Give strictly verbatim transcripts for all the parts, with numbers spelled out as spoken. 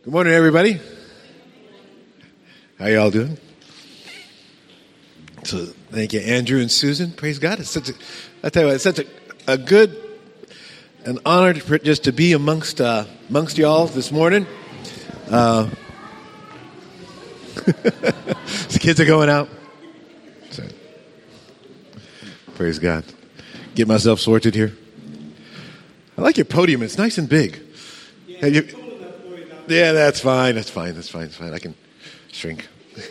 Good morning, everybody. How y'all doing? So, thank you, Andrew and Susan. Praise God. It's such a, I tell you what, it's such a, a good, an honor to, just to be amongst uh, amongst y'all this morning. Uh, the kids are going out. So, praise God. Get myself sorted here. I like your podium. It's nice and big. Yeah, you, yeah that's fine. That's fine. That's fine. That's fine. I can shrink.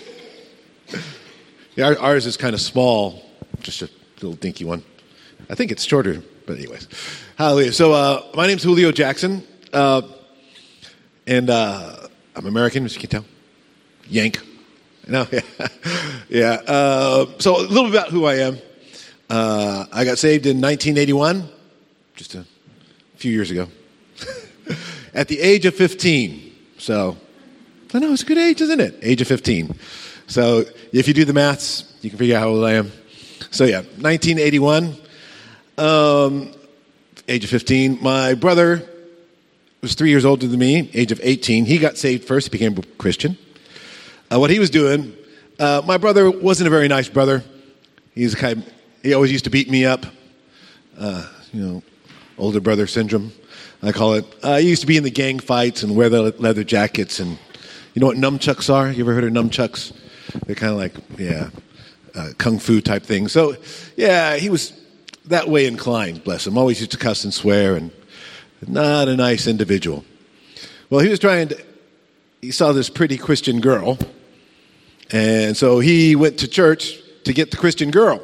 Yeah, our, ours is kind of small, just a little dinky one. I think it's shorter, but anyways. Hallelujah. So uh, my name's Julio Jackson, uh, and uh, I'm American, as you can tell. Yank. No, yeah. yeah. Uh, so a little bit about who I am. Uh, I got saved in nineteen eighty-one, just a few years ago, at the age of fifteen. So, I know, it's a good age, isn't it? Age of fifteen. So, if you do the maths, you can figure out how old I am. So, yeah, nineteen eighty-one, um, age of fifteen. My brother was three years older than me, age of eighteen. He got saved first. He became a Christian. Uh, what he was doing, uh, my brother wasn't a very nice brother. He's kind of, he always used to beat me up. Uh, you know, older brother syndrome, I call it. Uh, he used to be in the gang fights and wear the leather jackets. And you know what nunchucks are? You ever heard of nunchucks? They're kind of like, yeah, uh, kung fu type thing. So, yeah, he was that way inclined, bless him. Always used to cuss and swear, and not a nice individual. Well, he was trying to, he saw this pretty Christian girl, and so he went to church to get the Christian girl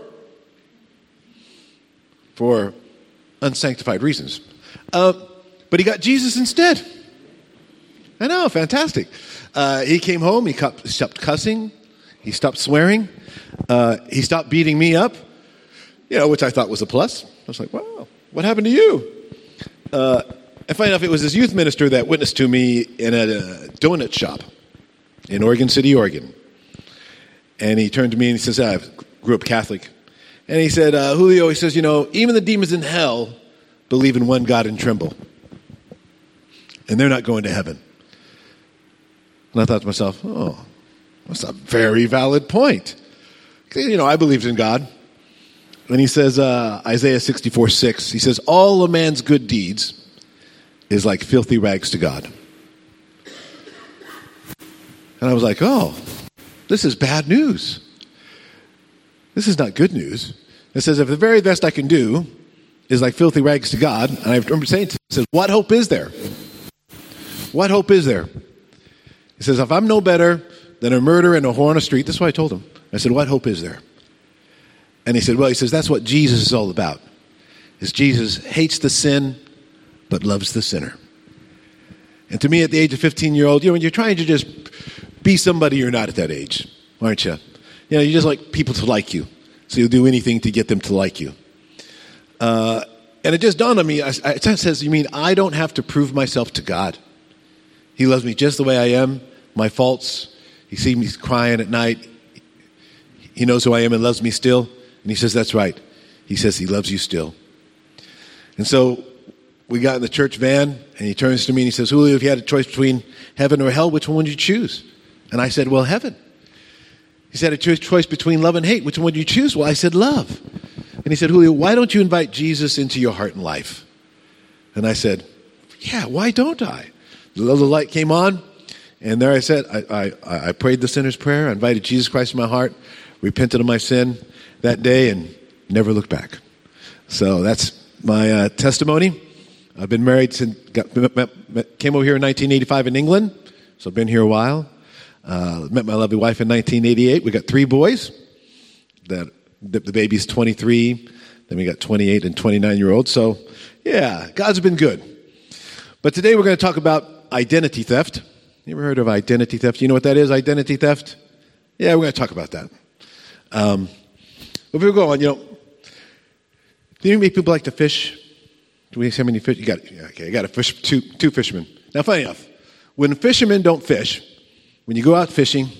for unsanctified reasons. Uh, but he got Jesus instead. I know, fantastic. Uh, he came home, he stopped cussing, he stopped swearing, uh, he stopped beating me up, you know, which I thought was a plus. I was like, wow, what happened to you? Uh, and funny enough, it was this youth minister that witnessed to me in a donut shop in Oregon City, Oregon. And he turned to me and he says, I grew up Catholic. And he said, uh, Julio, he says, you know, even the demons in hell believe in one God and tremble. And they're not going to heaven. And I thought to myself, oh, that's a very valid point. You know, I believed in God. And he says, uh, Isaiah sixty-four six, he says, all a man's good deeds is like filthy rags to God. And I was like, oh, this is bad news. This is not good news. It says, if the very best I can do is like filthy rags to God, and I remember saying to him, he says, what hope is there? What hope is there? He says, if I'm no better than a murderer and a whore on a street, that's what I told him. I said, what hope is there? And he said, well, he says, that's what Jesus is all about. Is Jesus hates the sin, but loves the sinner. And to me, at the age of fifteen-year-old, you know, when you're trying to just be somebody you're not at that age, aren't you? You know, you just like people to like you. So you'll do anything to get them to like you. Uh, and it just dawned on me, I, I, it says, you mean I don't have to prove myself to God? He loves me just the way I am, my faults. He sees me crying at night. He knows who I am and loves me still. And he says, that's right. He says he loves you still. And so we got in the church van, and he turns to me and he says, Julio, if you had a choice between heaven or hell, which one would you choose? And I said, well, heaven. He said, a choice between love and hate. Which one would you choose? Well, I said, love. And he said, Julio, why don't you invite Jesus into your heart and life? And I said, yeah, why don't I? The little light came on, and there I said, I, I, I prayed the sinner's prayer. I invited Jesus Christ in my heart, repented of my sin that day, and never looked back. So that's my uh, testimony. I've been married since, got, met, met, came over here in nineteen eighty-five in England, so I've been here a while. Uh, met my lovely wife in nineteen eighty-eight. We got three boys. That the, the baby's twenty-three. Then we got twenty-eight and twenty-nine-year-olds. So, yeah, God's been good. But today we're going to talk about identity theft. You ever heard of identity theft? You know what that is, identity theft? Yeah, we're going to talk about that. Um, but we go on, you know, do you know people like to fish? Do we see how many fish? You got, yeah, okay, you got a fish, two, two fishermen. Now, funny enough, when fishermen don't fish, when you go out fishing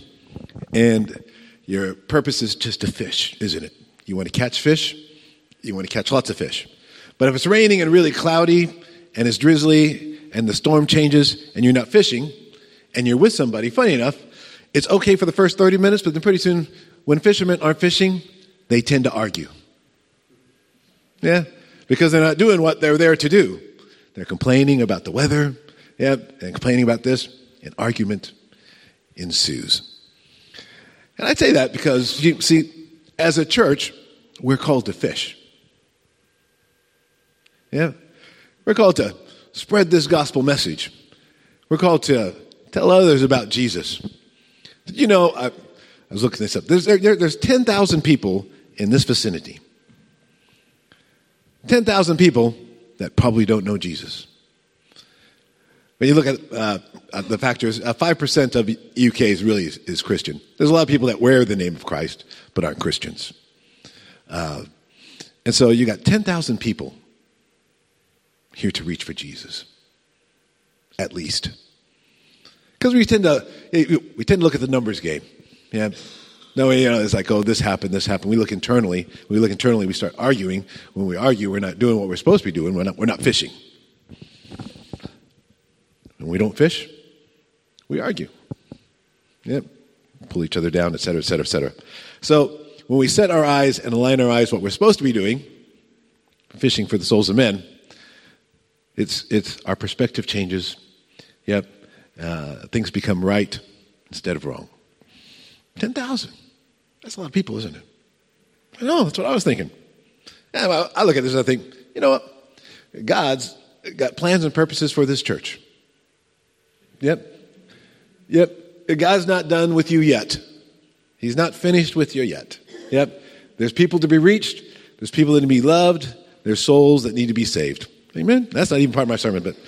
and your purpose is just to fish, isn't it? You want to catch fish, you want to catch lots of fish. But if it's raining and really cloudy and it's drizzly and the storm changes and you're not fishing and you're with somebody, funny enough, it's okay for the first thirty minutes, but then pretty soon, when fishermen aren't fishing, they tend to argue. Yeah, because they're not doing what they're there to do. They're complaining about the weather, yeah, and complaining about this, and argument ensues. And I say that because, you see, as a church, we're called to fish. Yeah, we're called to spread this gospel message. We're called to tell others about Jesus. You know, I, I was looking this up. There's, there, there's ten thousand people in this vicinity. ten thousand people that probably don't know Jesus. When you look at, uh, at the factors, uh, five percent of U K is really is, is Christian. There's a lot of people that wear the name of Christ but aren't Christians. Uh, and so you got ten thousand people here to reach for Jesus, at least. Because we tend to we tend to look at the numbers game. Yeah. No, you know, it's like, oh, this happened, this happened. We look internally. When we look internally, we start arguing. When we argue, we're not doing what we're supposed to be doing. We're not, we're not fishing. When we don't fish, we argue. Yep. Pull each other down, et cetera, et cetera, et cetera. So when we set our eyes and align our eyes what we're supposed to be doing, fishing for the souls of men, it's it's our perspective changes. Yep. Uh, things become right instead of wrong. ten thousand. That's a lot of people, isn't it? I know, that's what I was thinking. Yeah, well, I look at this and I think, you know what? God's got plans and purposes for this church. Yep. Yep. God's not done with you yet. He's not finished with you yet. Yep. There's people to be reached. There's people that need to be loved. There's souls that need to be saved. Amen? That's not even part of my sermon, but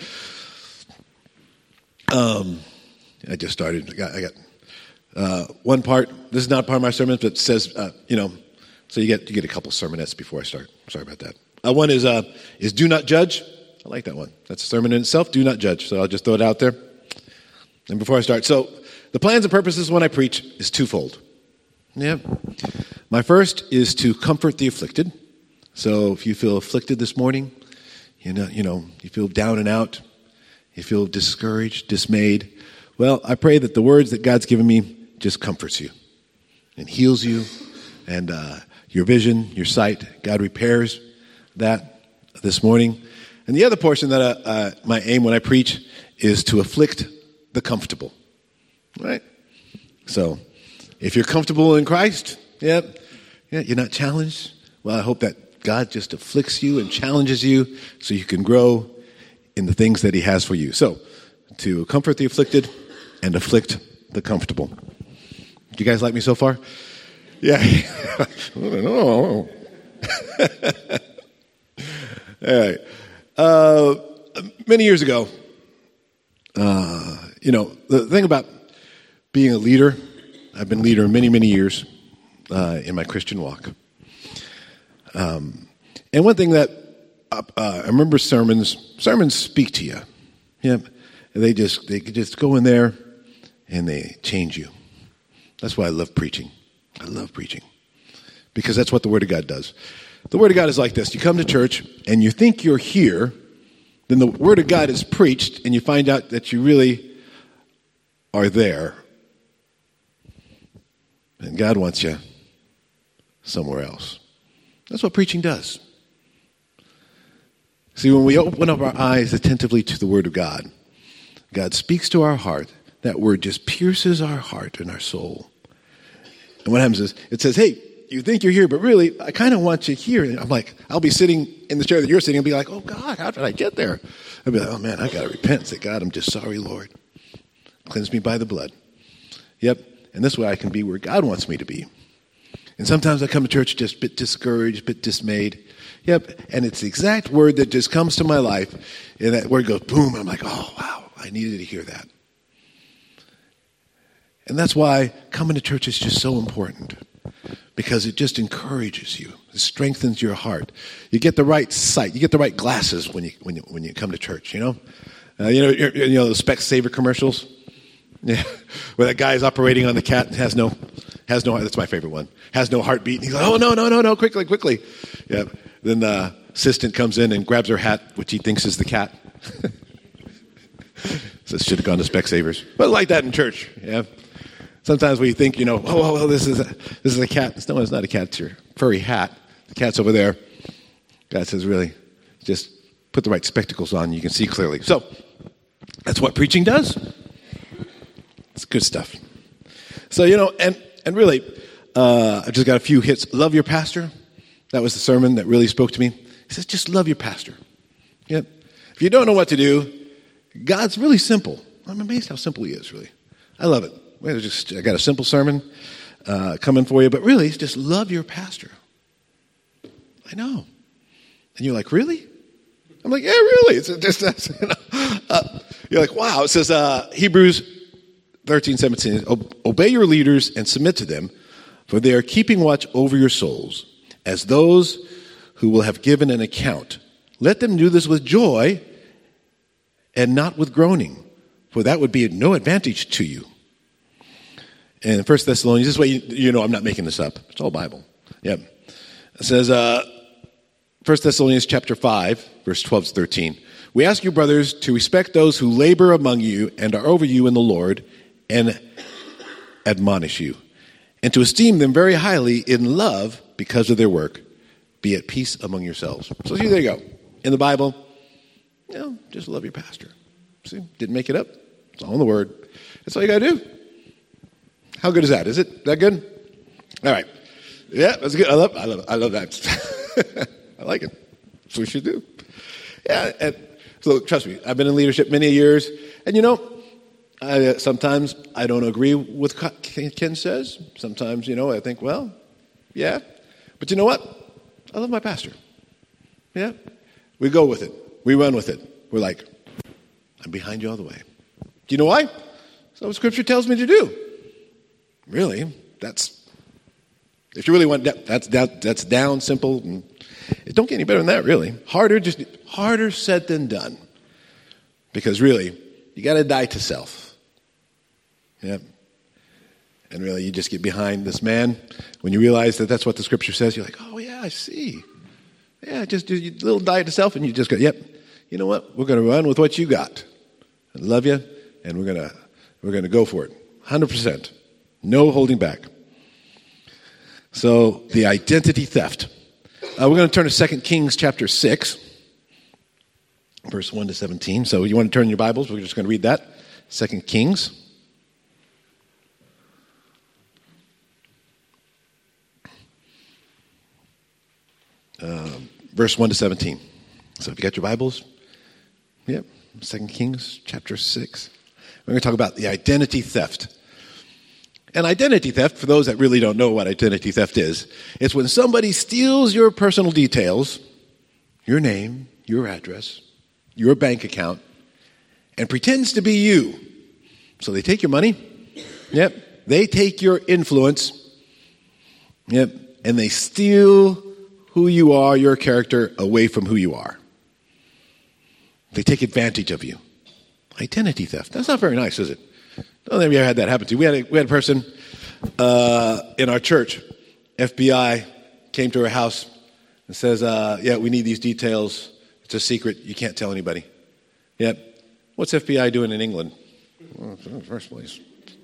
um, I just started. I got, I got uh, one part. This is not part of my sermon, but it says, uh, you know, so you get you get a couple sermonettes before I start. Sorry about that. Uh, one is uh, is do not judge. I like that one. That's a sermon in itself. Do not judge. So I'll just throw it out there. And before I start, so the plans and purposes when I preach is twofold. Yeah. My first is to comfort the afflicted. So if you feel afflicted this morning, you know, you know, you feel down and out, you feel discouraged, dismayed, well, I pray that the words that God's given me just comforts you and heals you, and uh, your vision, your sight, God repairs that this morning. And the other portion that uh, uh, my aim when I preach is to afflict the comfortable, right? So if you're comfortable in Christ, yeah, yeah, you're not challenged. Well, I hope that God just afflicts you and challenges you so you can grow in the things that he has for you. So to comfort the afflicted and afflict the comfortable. Do you guys like me so far? Yeah. I don't know. All right. Uh, many years ago, uh, you know, the thing about being a leader, I've been a leader many, many years uh, in my Christian walk. Um, and one thing that uh, I remember sermons, sermons speak to you. Yeah, they just they could just go in there and they change you. That's why I love preaching. I love preaching because that's what the Word of God does. The Word of God is like this. You come to church and you think you're here, then the Word of God is preached and you find out that you really are there. And God wants you somewhere else. That's what preaching does. See, when we open up our eyes attentively to the Word of God, God speaks to our heart. That Word just pierces our heart and our soul. And what happens is, it says, hey, you think you're here, but really, I kind of want you here. And I'm like, I'll be sitting in the chair that you're sitting and be like, oh, God, how did I get there? I'll be like, oh, man, I got to repent. Say, God, I'm just sorry, Lord. Cleanse me by the blood. Yep. And this way I can be where God wants me to be. And sometimes I come to church just a bit discouraged, a bit dismayed. Yep. And it's the exact word that just comes to my life. And that word goes boom. I'm like, oh, wow, I needed to hear that. And that's why coming to church is just so important. Because it just encourages you. It strengthens your heart. You get the right sight. You get the right glasses when you when you, when you come to church, you know? Uh, you know, you know the Specsavers commercials? Yeah, where that guy is operating on the cat and has no, has no, that's my favorite one, has no heartbeat. And he's like, oh, no, no, no, no, quickly, quickly. Yeah. Then the assistant comes in and grabs her hat, which he thinks is the cat. So it should have gone to Specsavers. But like that in church, yeah. Sometimes we think, you know, oh, oh, oh this is a, this is a cat. No, it's not a cat. It's your furry hat. The cat's over there. God says, really, just put the right spectacles on. You can see clearly. So that's what preaching does. It's good stuff. So, you know, and, and really, uh, I just got a few hits. Love your pastor. That was the sermon that really spoke to me. He says, just love your pastor. Yep. If you don't know what to do, God's really simple. I'm amazed how simple he is, really. I love it. Well, just, I got a simple sermon uh, coming for you, but really, it's just love your pastor. I know. And you're like, really? I'm like, yeah, really. It's just, you know, uh, you're like, wow. It says, uh, Hebrews thirteen, seventeen, obey your leaders and submit to them, for they are keeping watch over your souls, as those who will have given an account. Let them do this with joy and not with groaning, for that would be of no advantage to you. And First Thessalonians, this way you, you know I'm not making this up. It's all Bible. Yep. It says, uh, First Thessalonians chapter five, verse twelve to thirteen. We ask you, brothers, to respect those who labor among you and are over you in the Lord and admonish you, and to esteem them very highly in love because of their work. Be at peace among yourselves. So see, there you go. In the Bible, you know, just love your pastor. See, didn't make it up. It's all in the Word. That's all you got to do. How good is that? Is it that good? All right. Yeah, that's good. I love, I love, I love that. I like it. That's what we should do. Yeah. And so trust me, I've been in leadership many years, and you know, I, sometimes I don't agree with what Ken says. Sometimes, you know, I think, well, yeah, but you know what? I love my pastor. Yeah, we go with it. We run with it. We're like, I'm behind you all the way. Do you know why? That's what Scripture tells me to do. Really, that's, if you really want, that, that's that, that's down, simple, and it don't get any better than that, really. Harder, just harder said than done. Because really, you got to die to self. Yeah. And really, you just get behind this man. When you realize that that's what the Scripture says, you're like, oh, yeah, I see. Yeah, just do a little die to self, and you just go, yep, you know what? We're going to run with what you got. I love you, and we're going to we're going to go for it. one hundred percent. No holding back. So, the identity theft. Uh, we're going to turn to Second Kings chapter six, verse one to seventeen. So, you want to turn your Bibles? We're just going to read that. Second Kings. Uh, verse one to seventeen. So, if you got your Bibles, yep, Second Kings chapter six. We're going to talk about the identity theft. And identity theft, for those that really don't know what identity theft is, it's when somebody steals your personal details, your name, your address, your bank account, and pretends to be you. So they take your money, yep, they take your influence, yep, and they steal who you are, your character, away from who you are. They take advantage of you. Identity theft. That's not very nice, is it? I don't think we ever had that happen to you. We had a, we had a person uh, in our church. F B I came to her house and says, uh, yeah, we need these details. It's a secret. You can't tell anybody. Yep. What's F B I doing in England? Well, in the first place.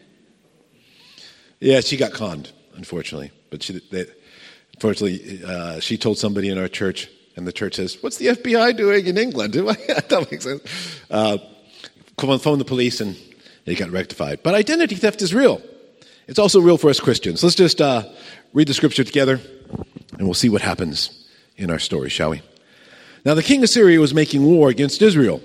Yeah, she got conned, unfortunately. But she, they, unfortunately, uh, she told somebody in our church, and the church says, what's the F B I doing in England? That don't make sense. Uh, phone the police, and it got rectified. But identity theft is real. It's also real for us Christians. Let's just uh, read the Scripture together, and we'll see what happens in our story, shall we? Now, the king of Syria was making war against Israel.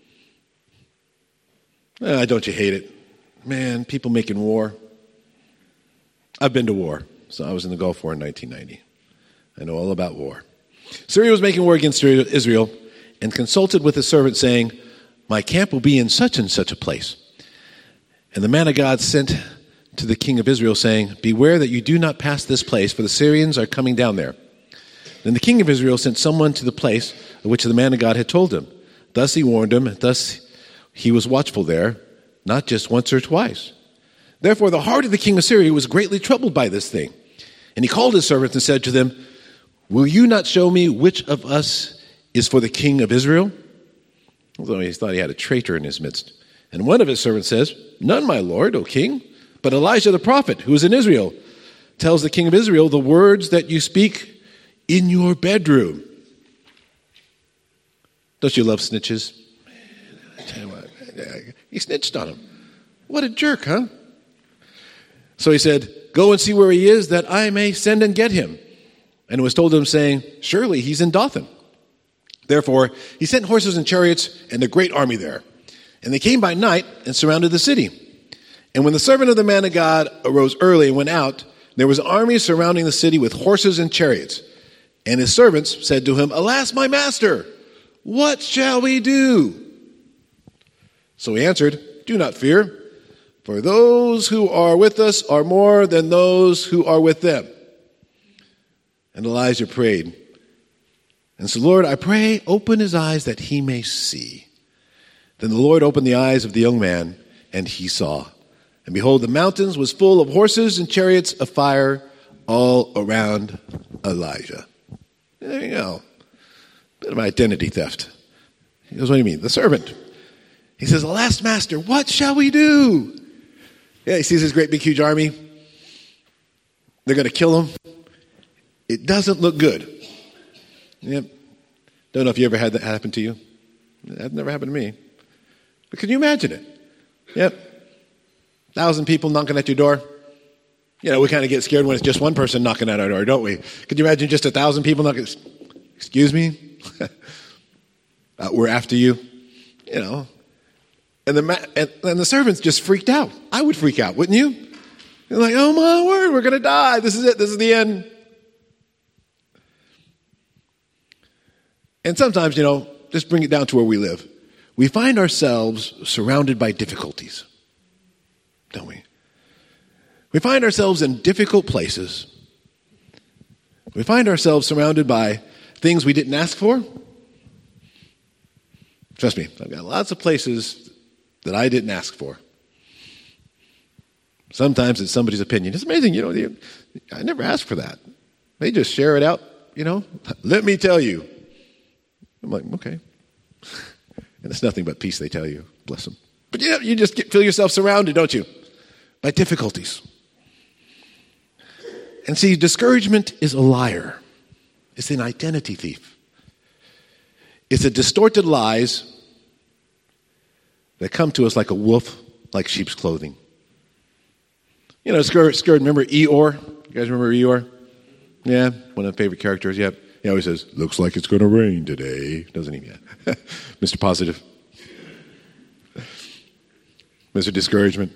Ah, don't you hate it? Man, people making war. I've been to war. So I was in the Gulf War in nineteen ninety. I know all about war. Syria was making war against Israel and consulted with his servant, saying, my camp will be in such and such a place. And the man of God sent to the king of Israel, saying, beware that you do not pass this place, for the Syrians are coming down there. Then the king of Israel sent someone to the place of which the man of God had told him. Thus he warned him, thus he was watchful there, not just once or twice. Therefore the heart of the king of Syria was greatly troubled by this thing. And he called his servants and said to them, will you not show me which of us is for the king of Israel? Although he thought he had a traitor in his midst. And one of his servants says, "None, my lord, O king, but Elijah the prophet, who is in Israel, tells the king of Israel the words that you speak in your bedroom." Don't you love snitches? I tell you what, he snitched on him. What a jerk, huh? So he said, "Go and see where he is, that I may send and get him." And it was told him, saying, "Surely he's in Dothan." Therefore he sent horses and chariots and a great army there. And they came by night and surrounded the city. And when the servant of the man of God arose early and went out, there was an army surrounding the city with horses and chariots. And his servants said to him, "Alas, my master, what shall we do?" So he answered, "Do not fear, for those who are with us are more than those who are with them." And Elijah prayed and said, "Lord, I pray, open his eyes that he may see." Then the Lord opened the eyes of the young man, and he saw. And behold, the mountains was full of horses and chariots of fire all around Elijah. There you go. Bit of identity theft. He goes, "What do you mean?" The servant. He says, "Alas, master, what shall we do?" Yeah, he sees this great big huge army. They're going to kill him. It doesn't look good. Yep. Don't know if you ever had that happen to you. That never happened to me. But can you imagine it? Yep. Thousand people knocking at your door. You know, we kind of get scared when it's just one person knocking at our door, don't we? Could you imagine just a thousand people knocking? Excuse me? uh, we're after you. You know. And the, ma- and, and the servants just freaked out. I would freak out, wouldn't you? You're like, "Oh my word, we're going to die. This is it. This is the end." And sometimes, you know, just bring it down to where we live. We find ourselves surrounded by difficulties, don't we? We find ourselves in difficult places. We find ourselves surrounded by things we didn't ask for. Trust me, I've got lots of places that I didn't ask for. Sometimes it's somebody's opinion. It's amazing, you know, I never asked for that. They just share it out, you know. "Let me tell you." I'm like, okay. And it's nothing but peace they tell you. Bless them. But you know, you just get, feel yourself surrounded, don't you? By difficulties. And see, discouragement is a liar. It's an identity thief. It's a distorted lies that come to us like a wolf, like sheep's clothing. You know, scared, scared remember Eeyore? You guys remember Eeyore? Yeah, one of my favorite characters, yep. He always says, "Looks like it's going to rain today," doesn't he? Yeah. Mister Positive. Mister Discouragement.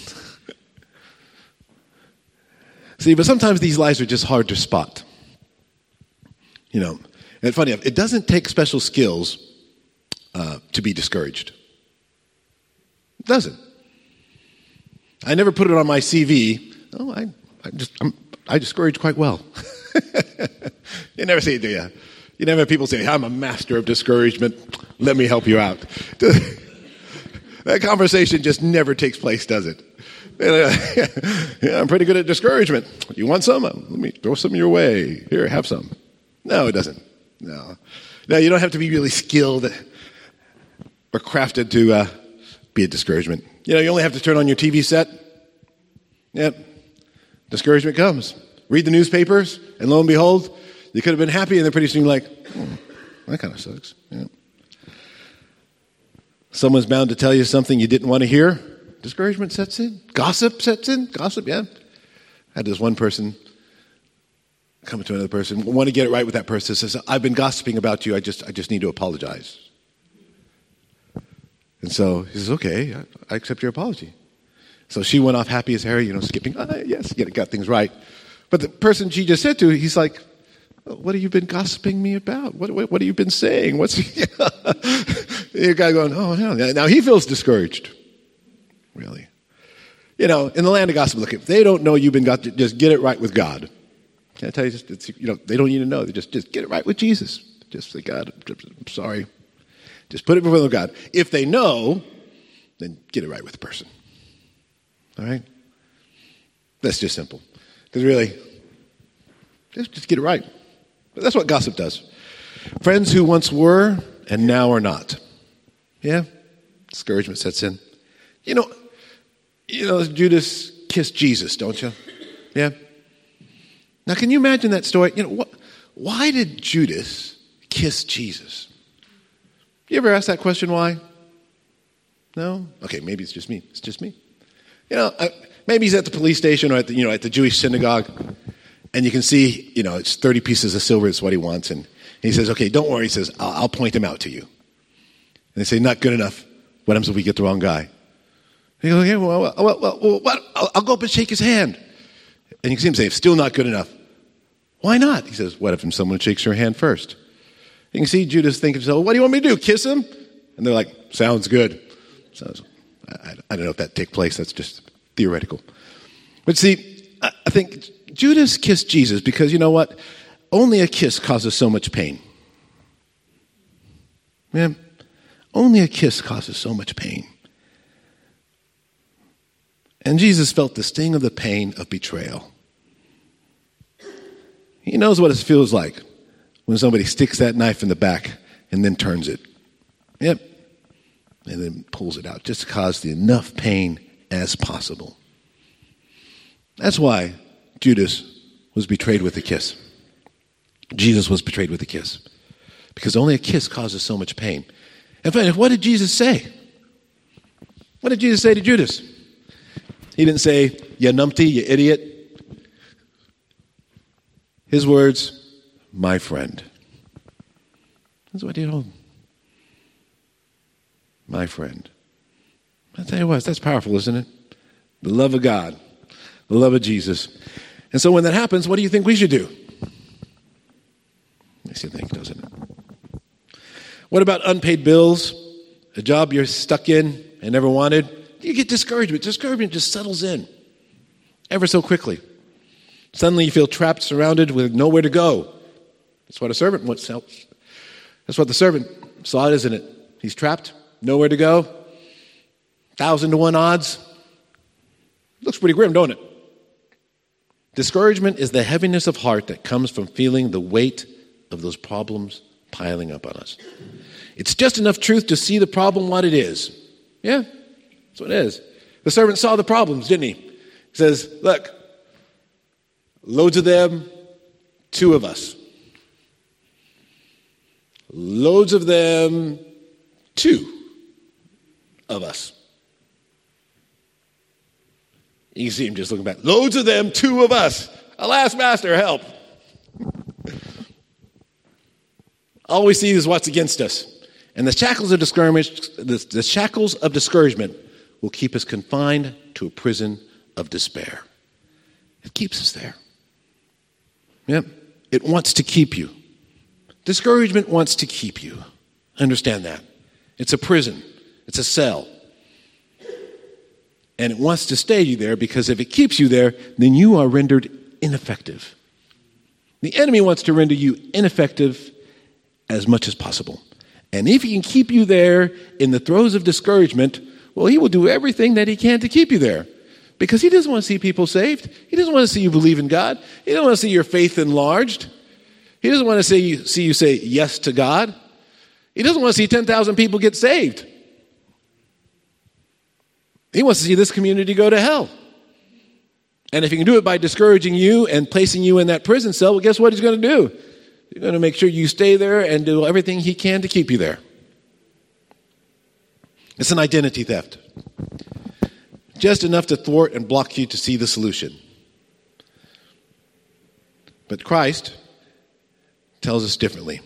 See, but sometimes these lies are just hard to spot. You know, and funny enough, it doesn't take special skills uh, to be discouraged. It doesn't. I never put it on my C V. Oh, I, I just, I'm, I discourage quite well. You never see it, do you? You never have people say, "I'm a master of discouragement. Let me help you out." That conversation just never takes place, does it? "Yeah, I'm pretty good at discouragement. You want some? Let me throw some your way. Here, have some." No, it doesn't. No. No, you don't have to be really skilled or crafted to uh, be a discouragement. You know, you only have to turn on your T V set. Yep. Discouragement comes. Read the newspapers, and lo and behold, you could have been happy, and then pretty soon you're like, oh, that kind of sucks. Yeah. Someone's bound to tell you something you didn't want to hear. Discouragement sets in. Gossip sets in. Gossip, yeah. I had this one person come to another person, want to get it right with that person, says, "I've been gossiping about you. I just, I just need to apologize." And so he says, "Okay, I, I accept your apology." So she went off happy as Harry, you know, skipping. Ah, yes, get got things right. But the person she just said to, he's like, "What have you been gossiping me about? What what, what have you been saying? What's?" The guy going, "Oh, yeah." Now he feels discouraged. Really, you know, in the land of gossip, look, if they don't know you've been got, just get it right with God. Can I tell you? Just, it's, you know, they don't need to know. They just just get it right with Jesus. Just say, "God, I'm sorry." Just put it before God. If they know, then get it right with the person. All right? That's just simple. Because really, just, just get it right. But that's what gossip does. Friends who once were and now are not. Yeah? Discouragement sets in. You know, you know, Judas kissed Jesus, don't you? Yeah. Now, can you imagine that story? You know, what, why did Judas kiss Jesus? You ever ask that question? Why? No? Okay, maybe it's just me. It's just me. You know, I, maybe he's at the police station or at the, you know, at the Jewish synagogue, and you can see, you know, it's thirty pieces of silver is what he wants, and he says, "Okay, don't worry." He says, "I'll, I'll point him out to you." And they say, "Not good enough. What happens if we get the wrong guy?" He goes, "Okay, well, well, well, well, well what? I'll, I'll go up and shake his hand." And you can see him say, "Still not good enough." "Why not?" He says, "What if someone shakes your hand first?" You can see Judas thinking, "So, what do you want me to do? Kiss him?" And they're like, "Sounds good." So I, I don't know if that take place. That's just theoretical. But see, I, I think Judas kissed Jesus because, you know what? Only a kiss causes so much pain. Yeah, only a kiss causes so much pain. And Jesus felt the sting of the pain of betrayal. He knows what it feels like when somebody sticks that knife in the back and then turns it. Yep. And then pulls it out just to cause the enough pain as possible. That's why Judas was betrayed with a kiss. Jesus was betrayed with a kiss. Because only a kiss causes so much pain. In fact, what did Jesus say? What did Jesus say to Judas? He didn't say, "You numpty, you idiot." His words, "My friend." That's what he told him. My friend. I tell you what, that's powerful, isn't it? The love of God, the love of Jesus. And so when that happens, what do you think we should do? Makes you think, doesn't it? What about unpaid bills? A job you're stuck in and never wanted? You get discouragement. Discouragement just settles in ever so quickly. Suddenly you feel trapped, surrounded with nowhere to go. That's what a servant wants. That's what the servant saw, isn't it? He's trapped, nowhere to go. Thousand to one odds. Looks pretty grim, don't it? Discouragement is the heaviness of heart that comes from feeling the weight of those problems piling up on us. It's just enough truth to see the problem what it is. Yeah, that's what it is. The servant saw the problems, didn't he? He says, look, loads of them, two of us. Loads of them, two of us. You can see him just looking back. Loads of them, two of us. Alas, master, help. All we see is what's against us. And the shackles of discouragement, the, the shackles of discouragement will keep us confined to a prison of despair. It keeps us there. Yep. It wants to keep you. Discouragement wants to keep you. Understand that. It's a prison. It's a cell. And it wants to stay you there because if it keeps you there, then you are rendered ineffective. The enemy wants to render you ineffective as much as possible. And if he can keep you there in the throes of discouragement, well, he will do everything that he can to keep you there. Because he doesn't want to see people saved. He doesn't want to see you believe in God. He doesn't want to see your faith enlarged. He doesn't want to see you, see you say yes to God. He doesn't want to see ten thousand people get saved. He wants to see this community go to hell. And if he can do it by discouraging you and placing you in that prison cell, well, guess what he's going to do? He's going to make sure you stay there and do everything he can to keep you there. It's an identity theft. Just enough to thwart and block you to see the solution. But Christ tells us differently.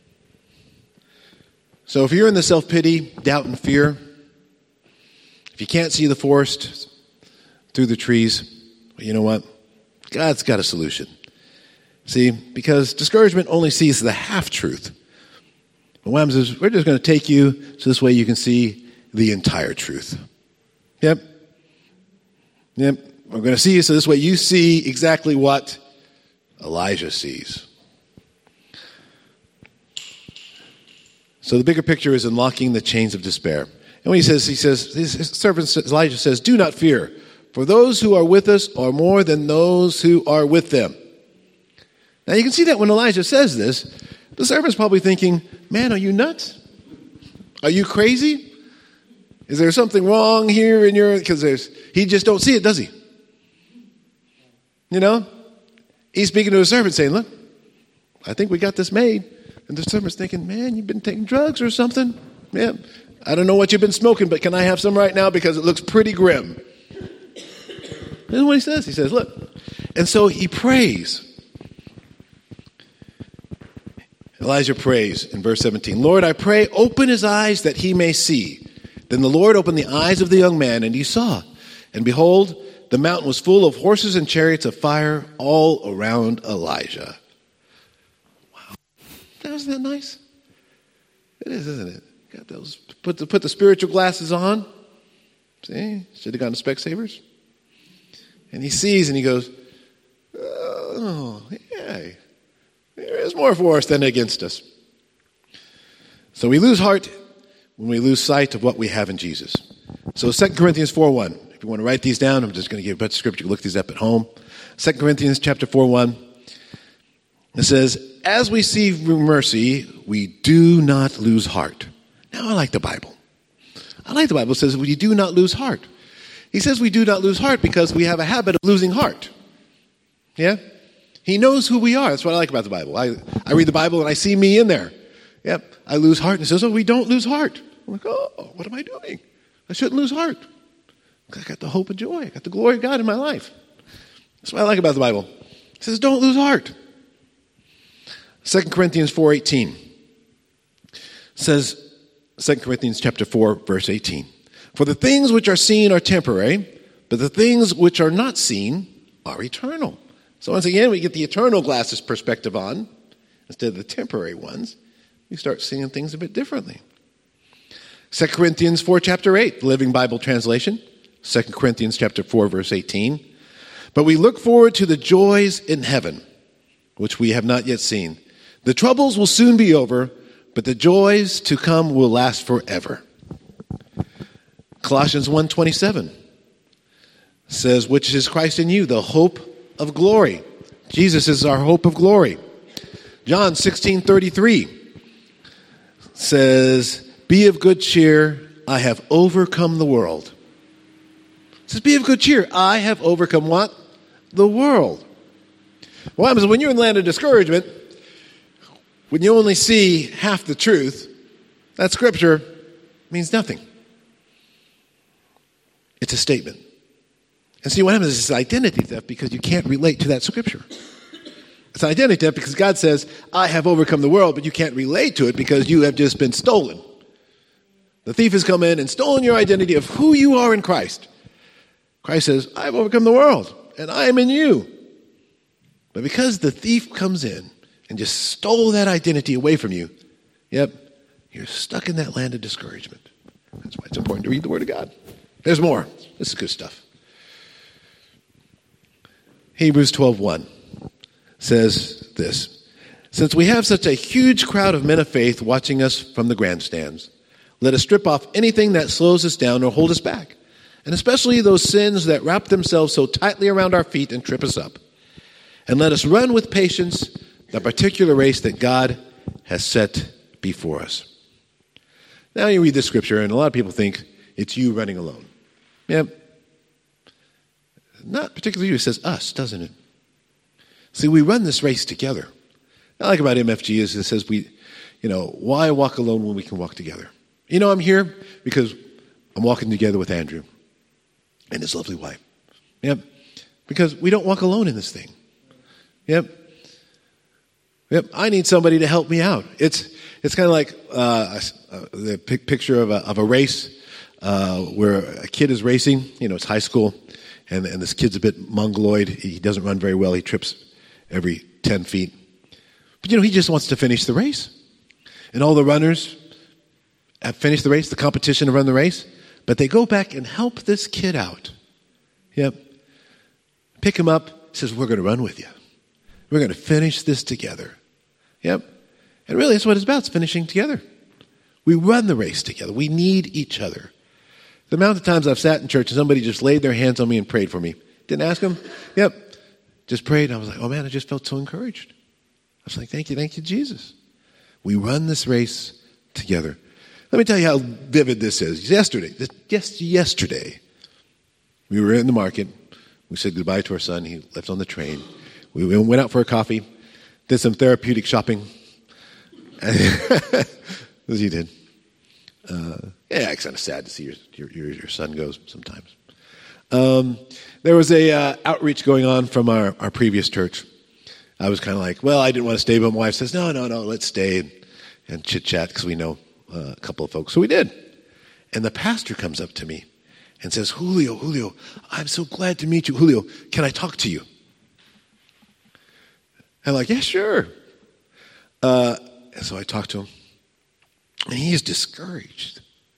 So if you're in the self-pity, doubt, and fear, if you can't see the forest through the trees, well, you know what? God's got a solution. See, because discouragement only sees the half-truth. But what happens is we're just going to take you so this way you can see the entire truth. Yep. Yep. We're going to see you so this way you see exactly what Elijah sees. So the bigger picture is unlocking the chains of despair. And when he says, he says, his servant Elijah says, do not fear, for those who are with us are more than those who are with them. Now you can see that when Elijah says this, the servant's probably thinking, man, are you nuts? Are you crazy? Is there something wrong here in your, because there's, he just don't see it, does he? You know? He's speaking to his servant saying, look, I think we got this made. And the servant's thinking, man, you've been taking drugs or something? Yeah. I don't know what you've been smoking, but can I have some right now because it looks pretty grim? This is what he says. He says, look. And so he prays. Elijah prays in verse seventeen, Lord, I pray, open his eyes that he may see. Then the Lord opened the eyes of the young man, and he saw. And behold, the mountain was full of horses and chariots of fire all around Elijah. Wow. Isn't that nice? It is, isn't it? Got those, put the, put the spiritual glasses on. See? Should have gone to Specsavers. And he sees and he goes, oh, yeah. There is more for us than against us. So we lose heart when we lose sight of what we have in Jesus. So Second Corinthians four one. If you want to write these down, I'm just going to give a bunch of scripture. Look these up at home. Second Corinthians chapter four one. It says, as we see mercy, we do not lose heart. Now I like the Bible. I like the Bible. It says we do not lose heart. He says we do not lose heart because we have a habit of losing heart. Yeah? He knows who we are. That's what I like about the Bible. I, I read the Bible and I see me in there. Yep. I lose heart. And he says, oh, we don't lose heart. I'm like, oh, what am I doing? I shouldn't lose heart. I got the hope and joy. I got the glory of God in my life. That's what I like about the Bible. It says, don't lose heart. Second Corinthians four eighteen says, Second Corinthians chapter four, verse eighteen. For the things which are seen are temporary, but the things which are not seen are eternal. So once again, we get the eternal glasses perspective on instead of the temporary ones. We start seeing things a bit differently. Second Corinthians four, chapter eight, the Living Bible translation. Second Corinthians chapter four, verse eighteen. But we look forward to the joys in heaven, which we have not yet seen. The troubles will soon be over, but the joys to come will last forever. Colossians one twenty-seven says, which is Christ in you, the hope of glory. Jesus is our hope of glory. John sixteen thirty-three says, be of good cheer, I have overcome the world. It says, be of good cheer, I have overcome what? The world. What happens when you're in the land of discouragement, when you only see half the truth, that scripture means nothing. It's a statement. And see, what happens is it's identity theft because you can't relate to that scripture. It's identity theft because God says, I have overcome the world, but you can't relate to it because you have just been stolen. The thief has come in and stolen your identity of who you are in Christ. Christ says, I have overcome the world, and I am in you. But because the thief comes in and just stole that identity away from you, yep, you're stuck in that land of discouragement. That's why it's important to read the Word of God. There's more. This is good stuff. Hebrews twelve one says this. Since we have such a huge crowd of men of faith watching us from the grandstands, let us strip off anything that slows us down or hold us back, and especially those sins that wrap themselves so tightly around our feet and trip us up. And let us run with patience the particular race that God has set before us. Now you read this scripture, and a lot of people think it's you running alone. Yeah. Not particularly you. It says us, doesn't it? See, we run this race together. What I like about M F G is it says we, you know, why walk alone when we can walk together? You know, I'm here because I'm walking together with Andrew and his lovely wife. Yep. Because we don't walk alone in this thing. Yep. Yep. I need somebody to help me out. It's it's kind of like uh, the picture of a, of a race uh, where a kid is racing. You know, it's high school, and, and this kid's a bit mongoloid. He doesn't run very well. He trips every ten feet. But, you know, he just wants to finish the race. And all the runners have finished the race, the competition to run the race, but they go back and help this kid out. Yep. Pick him up, says, we're going to run with you. We're going to finish this together. Yep. And really, that's what it's about. It's finishing together. We run the race together. We need each other. The amount of times I've sat in church and somebody just laid their hands on me and prayed for me. Didn't ask them. Yep. Just prayed. And I was like, oh man, I just felt so encouraged. I was like, thank you, thank you, Jesus. We run this race together. Let me tell you how vivid this is. Yesterday, just yesterday, we were in the market. We said goodbye to our son. He left on the train. We went out for a coffee, did some therapeutic shopping, as you did. Uh, yeah, it's kind of sad to see your your, your, your son goes sometimes. Um, there was a uh, outreach going on from our, our previous church. I was kind of like, well, I didn't want to stay, but my wife says, no, no, no, let's stay and, and chit-chat because we know uh, a couple of folks. So we did. And the pastor comes up to me and says, Julio, Julio, I'm so glad to meet you. Julio, can I talk to you? I'm like, yeah, sure. Uh, and so I talked to him. And he is discouraged.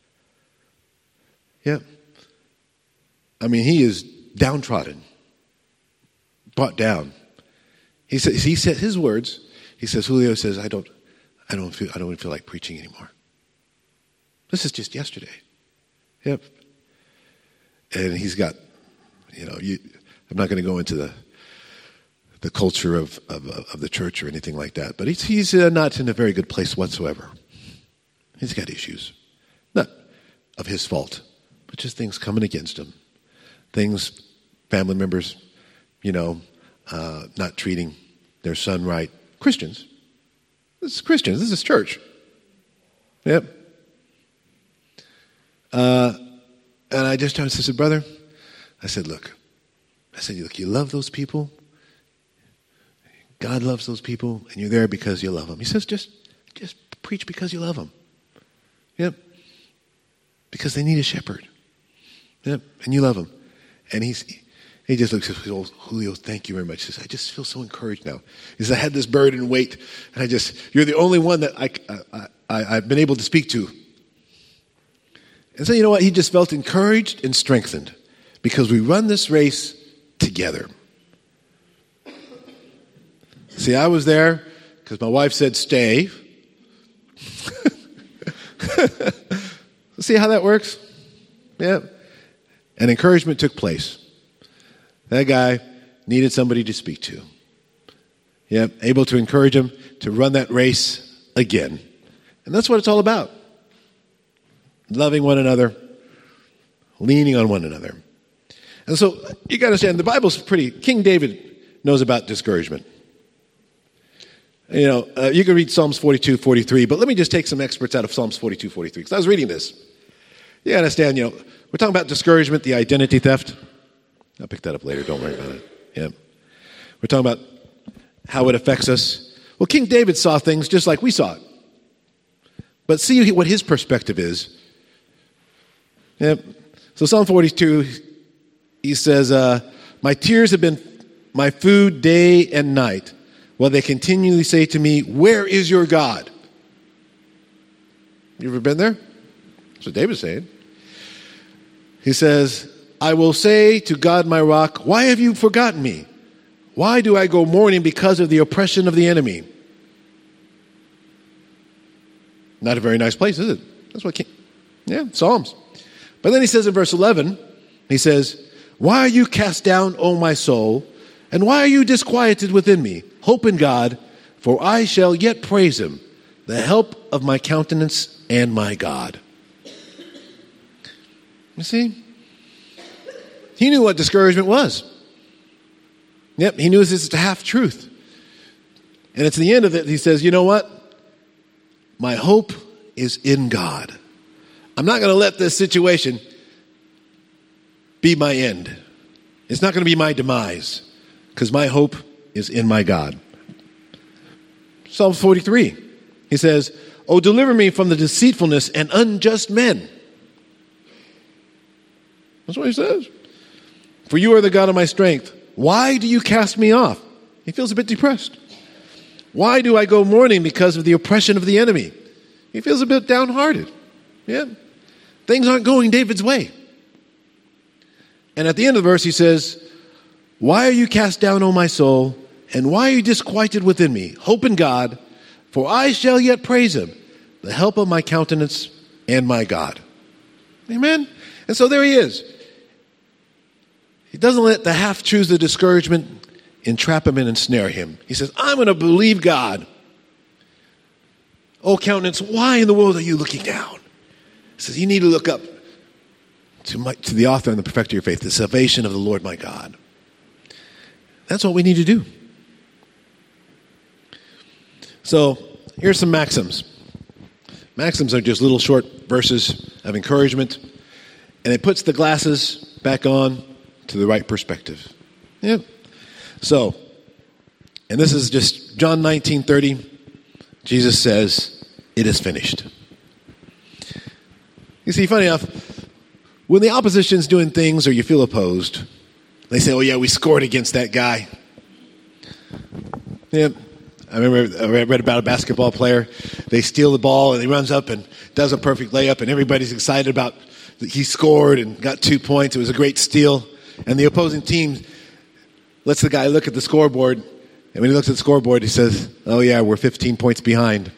Yeah. I mean, he is downtrodden, brought down. He says, he said his words. He says, Julio says, I don't, I don't feel, I don't feel like preaching anymore. This is just yesterday. Yep. And he's got, you know, you, I'm not going to go into the the culture of, of of the church or anything like that, but he's he's uh, not in a very good place whatsoever. He's got issues, not of his fault, but just things coming against him. Things, family members, you know, uh, not treating their son right. Christians. This is Christians. This is church. Yep. Uh, and I just told him, I said, brother, I said, look, I said, look, you love those people. God loves those people, and you're there because you love them. He says, just, just preach because you love them. Yep. Because they need a shepherd. Yep. And you love them. And he's, he just looks at me, oh, Julio, thank you very much. He says, I just feel so encouraged now. He says, I had this burden and weight, and I just, you're the only one that I, I, I, I've been able to speak to. And so, you know what? He just felt encouraged and strengthened because we run this race together. See, I was there because my wife said stay. See how that works? Yeah. And encouragement took place. That guy needed somebody to speak to. Yeah, able to encourage him to run that race again. And that's what it's all about. Loving one another, leaning on one another. And so you got to understand, the Bible's pretty, King David knows about discouragement. You know, uh, you can read Psalms forty-two, forty-three, but let me just take some excerpts out of Psalms forty-two, forty-three, because I was reading this. You got to understand, you know, we're talking about discouragement, the identity theft. I'll pick that up later, don't worry about it. Yeah. We're talking about how it affects us. Well, King David saw things just like we saw it. But see what his perspective is. Yep. So Psalm forty-two, he says, uh, my tears have been my food day and night, while they continually say to me, where is your God? You ever been there? That's what David's saying. He says, I will say to God my rock, why have you forgotten me? Why do I go mourning because of the oppression of the enemy? Not a very nice place, is it? That's what King, yeah, Psalms. But then he says in verse eleven, he says, why are you cast down, O my soul? And why are you disquieted within me? Hope in God, for I shall yet praise him, the help of my countenance and my God. You see? He knew what discouragement was. Yep, he knew this is a half-truth. And it's the end of it, he says, you know what? My hope is in God. I'm not going to let this situation be my end. It's not going to be my demise, because my hope is in my God. Psalm forty-three, he says, oh, deliver me from the deceitfulness and unjust men. That's what he says. For you are the God of my strength. Why do you cast me off? He feels a bit depressed. Why do I go mourning because of the oppression of the enemy? He feels a bit downhearted. Yeah. Things aren't going David's way. And at the end of the verse, he says, why are you cast down, O my soul? And why are you disquieted within me? Hope in God, for I shall yet praise him, the help of my countenance and my God. Amen? And so there he is. He doesn't let the half-truths of discouragement entrap him and ensnare him. He says, I'm going to believe God. Oh, countenance, why in the world are you looking down? He says, you need to look up to, my, to the author and the perfecter of your faith, the salvation of the Lord my God. That's what we need to do. So here's some maxims. Maxims are just little short verses of encouragement, and it puts the glasses back on to the right perspective. Yep. So, and this is just John nineteen thirty. Jesus says, it is finished. You see, funny enough, when the opposition's doing things or you feel opposed, they say, oh yeah, we scored against that guy. Yeah. I remember I read about a basketball player. They steal the ball and he runs up and does a perfect layup and everybody's excited about he scored and got two points. It was a great steal. And the opposing team lets the guy look at the scoreboard. And when he looks at the scoreboard, he says, oh yeah, we're fifteen points behind.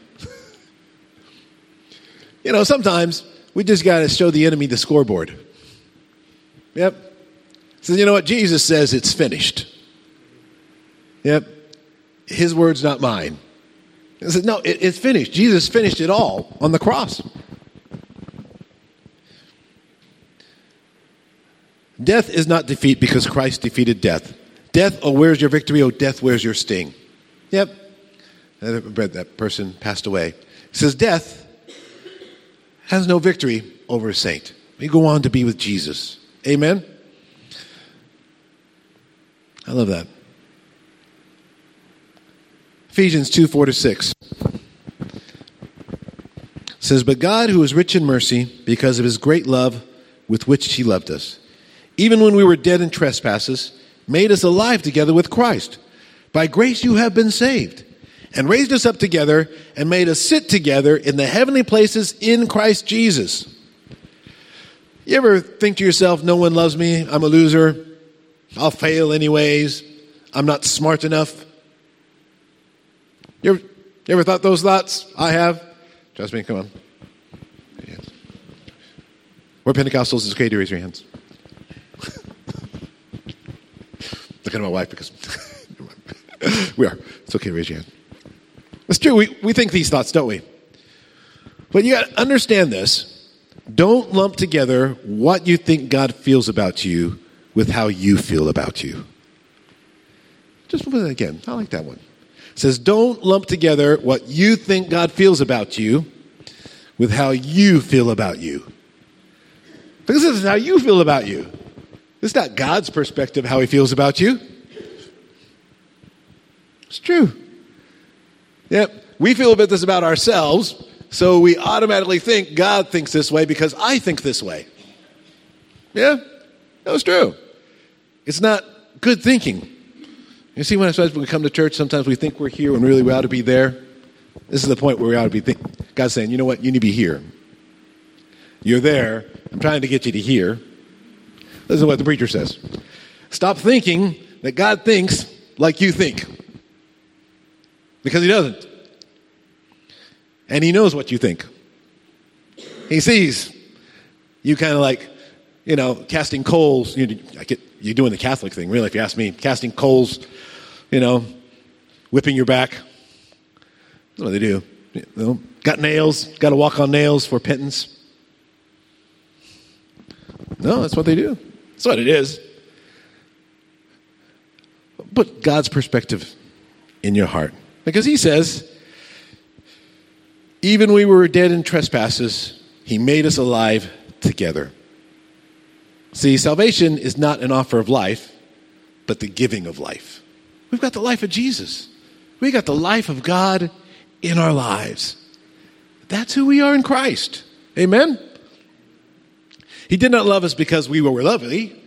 You know, sometimes we just got to show the enemy the scoreboard. Yep. So you know what? Jesus says it's finished. Yep. His words, not mine. He says, no, it, it's finished. Jesus finished it all on the cross. Death is not defeat because Christ defeated death. Death, oh, where's your victory? Oh, death, where's your sting? Yep. I read that person passed away. He says, death has no victory over a saint. We go on to be with Jesus. Amen? I love that. Ephesians two, four to six says, but God, who is rich in mercy, because of his great love with which he loved us, even when we were dead in trespasses, made us alive together with Christ. By grace you have been saved, and raised us up together, and made us sit together in the heavenly places in Christ Jesus. You ever think to yourself, no one loves me, I'm a loser, I'll fail anyways, I'm not smart enough? You ever, you ever thought those thoughts? I have. Trust me, come on. Yes. We're Pentecostals. It's okay to raise your hands. Look at my wife because we are. It's okay to raise your hand. It's true. We, we think these thoughts, don't we? But you got to understand this. Don't lump together what you think God feels about you with how you feel about you. Just put it again. I like that one. It says, don't lump together what you think God feels about you with how you feel about you. Because this is how you feel about you. This is not God's perspective how he feels about you. It's true. Yep. We feel a bit this about ourselves, so we automatically think God thinks this way because I think this way. Yeah, that was true. It's not good thinking. You see, when we come to church, sometimes we think we're here when really we ought to be there. This is the point where we ought to be thinking. God's saying, you know what? You need to be here. You're there. I'm trying to get you to here. This is what the preacher says. Stop thinking that God thinks like you think. Because he doesn't. And he knows what you think. He sees you kind of like, you know, casting coals. You, I get, you're doing the Catholic thing, really, if you ask me. Casting coals, you know, whipping your back. That's what they do. You know, got nails, got to walk on nails for penance. No, that's what they do. That's what it is. Put God's perspective in your heart. Because he says, even we were dead in trespasses, he made us alive together. See, salvation is not an offer of life, but the giving of life. We've got the life of Jesus. We got the life of God in our lives. That's who we are in Christ. Amen? He did not love us because we were lovely.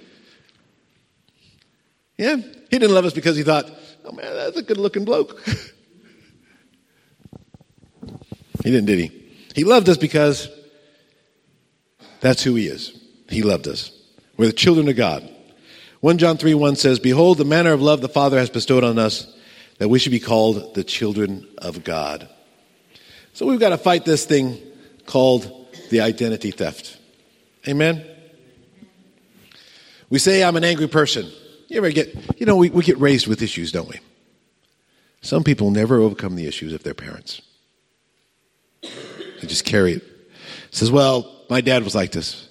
Yeah? He didn't love us because he thought, oh man, that's a good looking bloke. He didn't, did he? He loved us because that's who he is. He loved us. We're the children of God. First John three one says, behold, the manner of love the Father has bestowed on us, that we should be called the children of God. So we've got to fight this thing called the identity theft. Amen? We say, I'm an angry person. You ever get, you know, we, we get raised with issues, don't we? Some people never overcome the issues of their parents. They just carry it. It says, well, my dad was like this.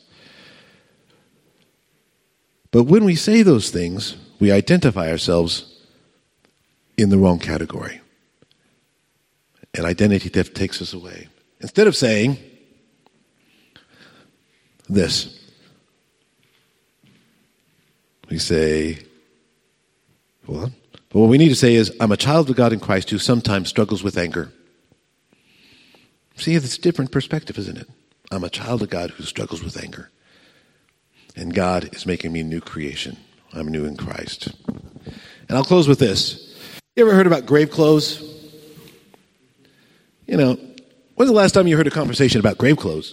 But when we say those things, we identify ourselves in the wrong category. And identity theft takes us away. Instead of saying this, we say, well, but what we need to say is, I'm a child of God in Christ who sometimes struggles with anger. See, it's a different perspective, isn't it? I'm a child of God who struggles with anger. And God is making me a new creation. I'm new in Christ. And I'll close with this. You ever heard about grave clothes? You know, when's the last time you heard a conversation about grave clothes?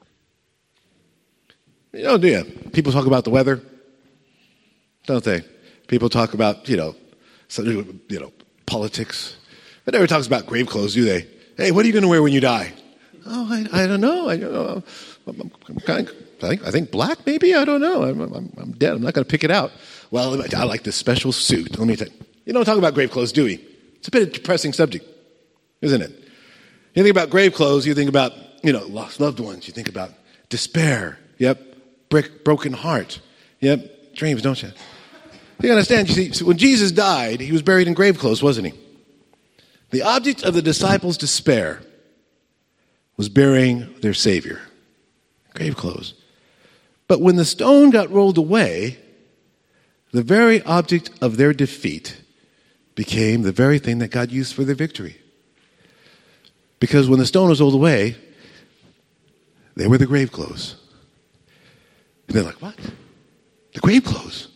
You know, do you? People talk about the weather, don't they? People talk about, you know, you know, politics. But never talks about grave clothes, do they? Hey, what are you going to wear when you die? Oh, I, I don't know. I, I'm, I'm, I'm kind of, I think, I think black, maybe. I don't know. I'm, I'm, I'm dead. I'm not going to pick it out. Well, I like this special suit. Let me tell you. You don't talk about grave clothes, do we? It's a bit of a depressing subject, isn't it? You think about grave clothes, you think about, you know, lost loved ones. You think about despair. Yep. Brick, broken heart. Yep. Dreams, don't you? You understand, you see, when Jesus died, he was buried in grave clothes, wasn't he? The object of the disciples' despair was burying their Savior. Grave clothes. But when the stone got rolled away, the very object of their defeat became the very thing that God used for their victory. Because when the stone was rolled away, they were the grave clothes. And they're like, what? The grave clothes?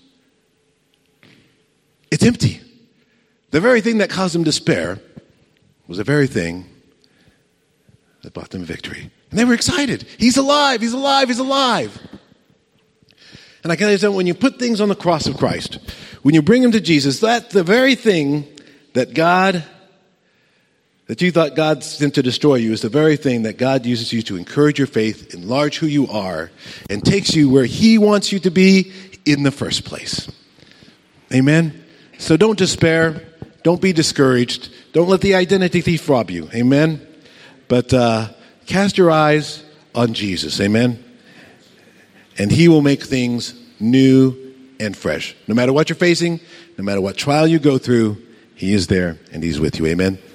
It's empty. The very thing that caused them despair was the very thing that brought them victory. And they were excited. He's alive, he's alive, he's alive. And I can tell you, when you put things on the cross of Christ, when you bring them to Jesus, that's the very thing that God, that you thought God sent to destroy you, is the very thing that God uses you to encourage your faith, enlarge who you are, and takes you where he wants you to be in the first place. Amen? So don't despair. Don't be discouraged. Don't let the identity thief rob you. Amen? But uh, cast your eyes on Jesus. Amen? And he will make things new and fresh. No matter what you're facing, no matter what trial you go through, he is there and he's with you. Amen?